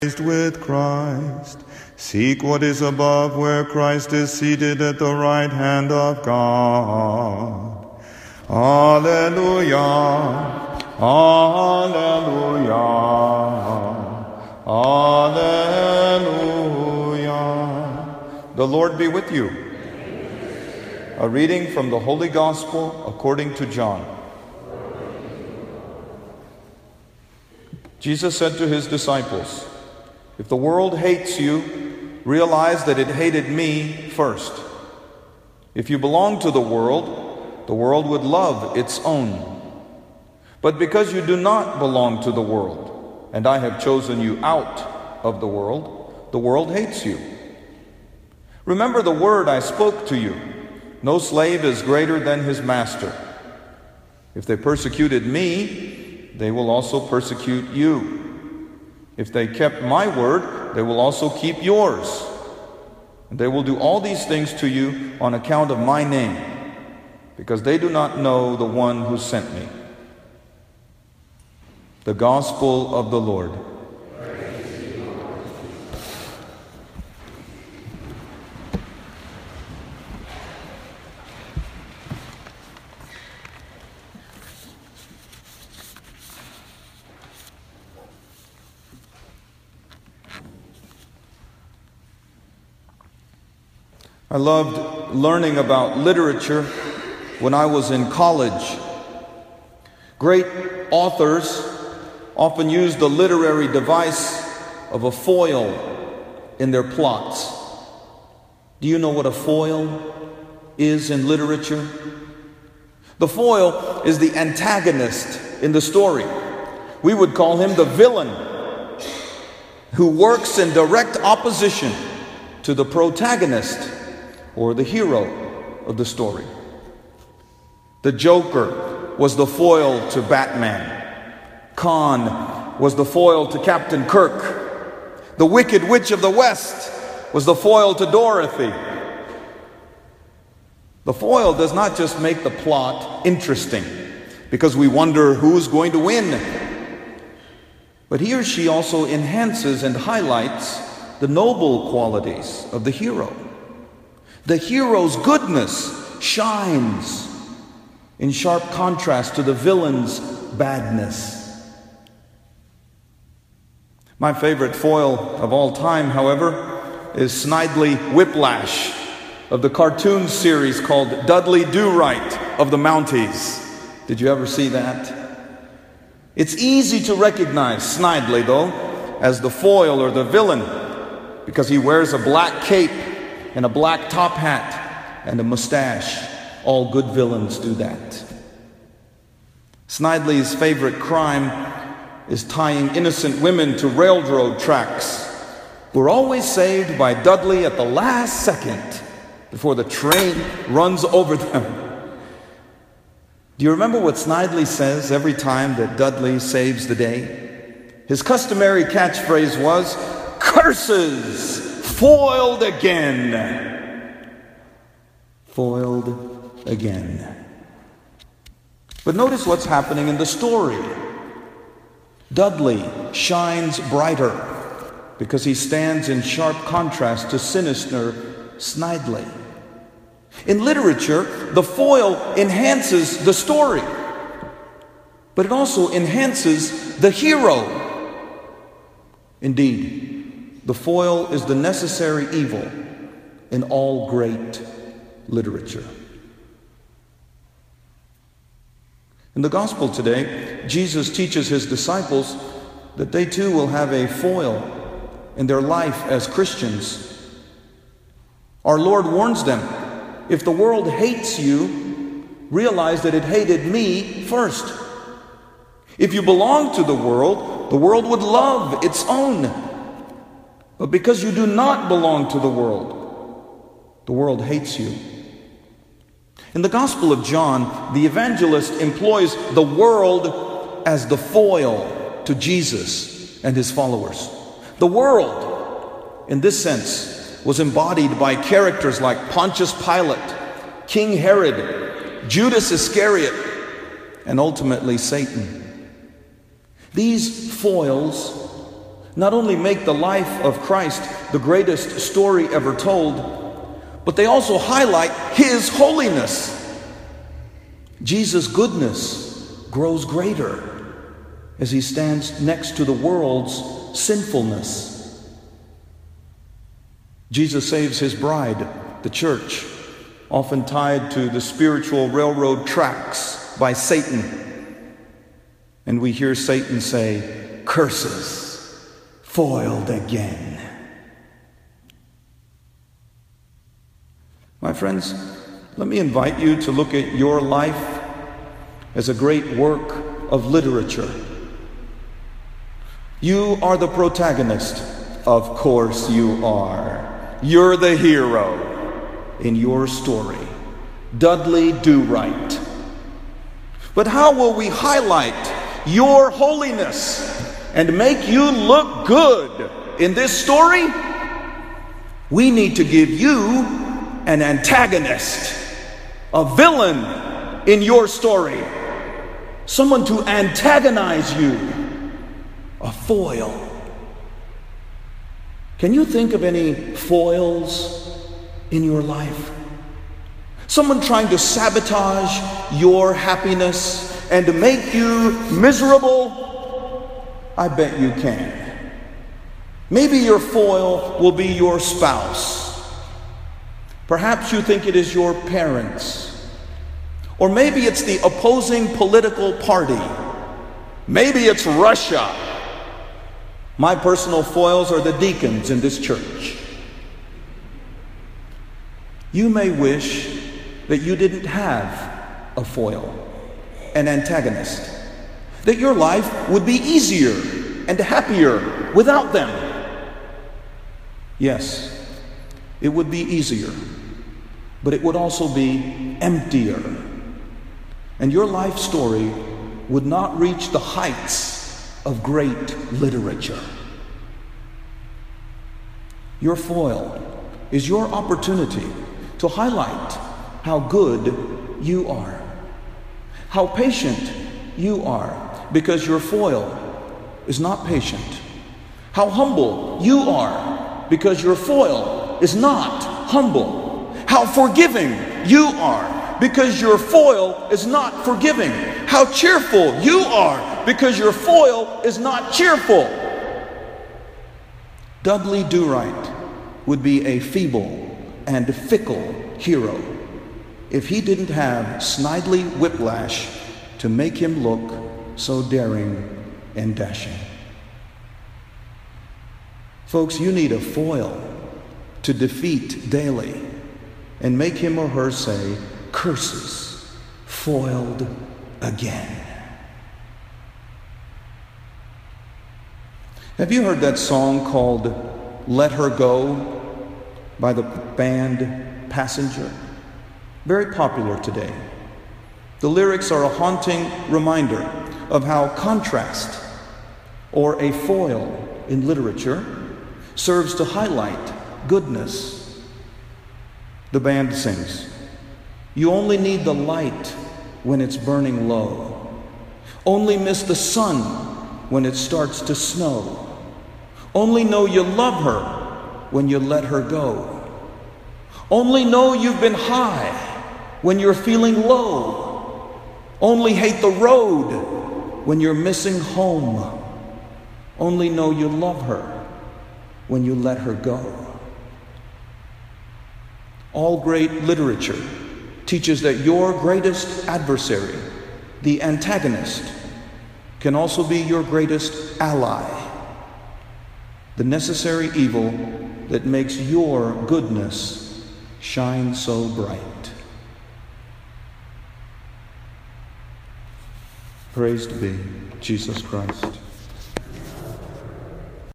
with Christ. Seek what is above, where Christ is seated at the right hand of God. Alleluia, alleluia, alleluia. The Lord be with you. A reading from the Holy Gospel according to John. Jesus said to his disciples, "If the world hates you, realize that it hated me first. If you belong to the world would love its own. But because you do not belong to the world, and I have chosen you out of the world hates you. Remember the word I spoke to you. No slave is greater than his master. If they persecuted me, they will also persecute you. If they kept my word, they will also keep yours. And they will do all these things to you on account of my name, because they do not know the one who sent me." The Gospel of the Lord. I loved learning about literature when I was in college. Great authors often use the literary device of a foil in their plots. Do you know what a foil is in literature? The foil is the antagonist in the story. We would call him the villain, who works in direct opposition to the protagonist, or the hero of the story. The Joker was the foil to Batman. Khan was the foil to Captain Kirk. The Wicked Witch of the West was the foil to Dorothy. The foil does not just make the plot interesting because we wonder who's going to win, but he or she also enhances and highlights the noble qualities of the hero. The hero's goodness shines in sharp contrast to the villain's badness. My favorite foil of all time, however, is Snidely Whiplash of the cartoon series called Dudley Do-Right of the Mounties. Did you ever see that? It's easy to recognize Snidely, though, as the foil or the villain because he wears a black cape and a black top hat and a mustache. All good villains do that. Snidely's favorite crime is tying innocent women to railroad tracks, who are always saved by Dudley at the last second before the train runs over them. Do you remember what Snidely says every time that Dudley saves the day? His customary catchphrase was, "Curses! Foiled again." Foiled again. But notice what's happening in the story. Dudley shines brighter because he stands in sharp contrast to sinister Snidely. In literature, the foil enhances the story, but it also enhances the hero. Indeed, the foil is the necessary evil in all great literature. In the gospel today, Jesus teaches his disciples that they too will have a foil in their life as Christians. Our Lord warns them, "If the world hates you, realize that it hated me first. If you belong to the world would love its own. But because you do not belong to the world hates you." In the Gospel of John, the evangelist employs the world as the foil to Jesus and his followers. The world, in this sense, was embodied by characters like Pontius Pilate, King Herod, Judas Iscariot, and ultimately Satan. These foils not only make the life of Christ the greatest story ever told, but they also highlight His holiness. Jesus' goodness grows greater as He stands next to the world's sinfulness. Jesus saves His bride, the church, often tied to the spiritual railroad tracks by Satan. And we hear Satan say, "Curses, foiled again." My friends, let me invite you to look at your life as a great work of literature. You are the protagonist. Of course you are. You're the hero in your story. Dudley Do-Right. But how will we highlight your holiness and make you look good in this story? We need to give you an antagonist, a villain in your story, someone to antagonize you, a foil. Can you think of any foils in your life? Someone trying to sabotage your happiness and to make you miserable? I bet you can. Maybe your foil will be your spouse. Perhaps you think it is your parents. Or maybe it's the opposing political party. Maybe it's Russia. My personal foils are the deacons in this church. You may wish that you didn't have a foil, an antagonist, that your life would be easier and happier without them. Yes, it would be easier, but it would also be emptier. And your life story would not reach the heights of great literature. Your foil is your opportunity to highlight how good you are, how patient you are, because your foil is not patient, how humble you are, because your foil is not humble, how forgiving you are, because your foil is not forgiving, how cheerful you are, because your foil is not cheerful. Dudley Do-Right would be a feeble and fickle hero if he didn't have Snidely Whiplash to make him look so daring and dashing. Folks, you need a foil to defeat daily and make him or her say, "Curses, foiled again." Have you heard that song called "Let Her Go" by the band Passenger? Very popular today. The lyrics are a haunting reminder of how contrast, or a foil in literature, serves to highlight goodness. The band sings, "You only need the light when it's burning low. Only miss the sun when it starts to snow. Only know you love her when you let her go. Only know you've been high when you're feeling low. Only hate the road when you're missing home. Only know you love her when you let her go." All great literature teaches that your greatest adversary, the antagonist, can also be your greatest ally, the necessary evil that makes your goodness shine so bright. Praised be Jesus Christ.